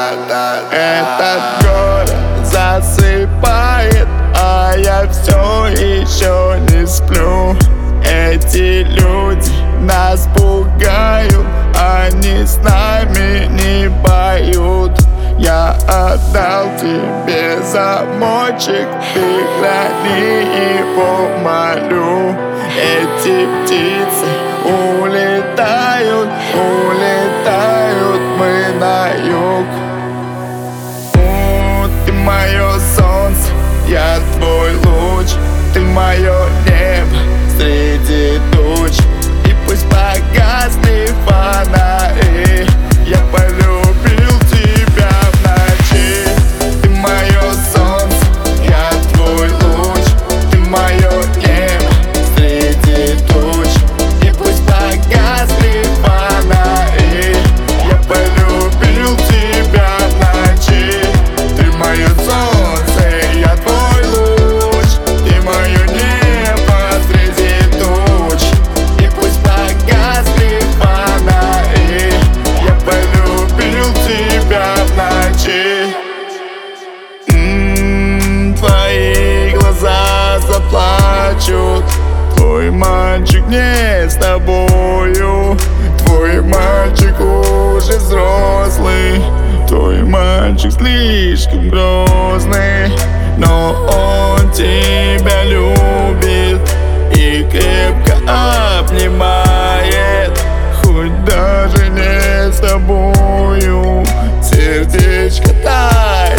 Этот город засыпает, а я все еще не сплю. Эти люди нас пугают, они с нами не поют. Я отдал тебе замочек, ты храни его, молю. Эти птицы улетают, улетают мы на юг. О, ты мое солнце, я твой луч, ты мое небо среди туч. И пусть погасли фонари, я полюбил тебя в ночи. Ты мое солнце, я твой луч, ты мое небо среди туч. И пусть погасли фонари, я полюбил тебя в ночи. Ты мое солнце, я твой луч, ты мое небо среди туч. И пусть погасли фонари, я полюбил тебя в ночи. Твои глаза заплачут, твой мальчик не с тобою. Твой мальчик уже взрослый, твой мальчик слишком грозный. Но он тебя любит и крепко обнимает, хоть даже не с тобою. Сердечко тает.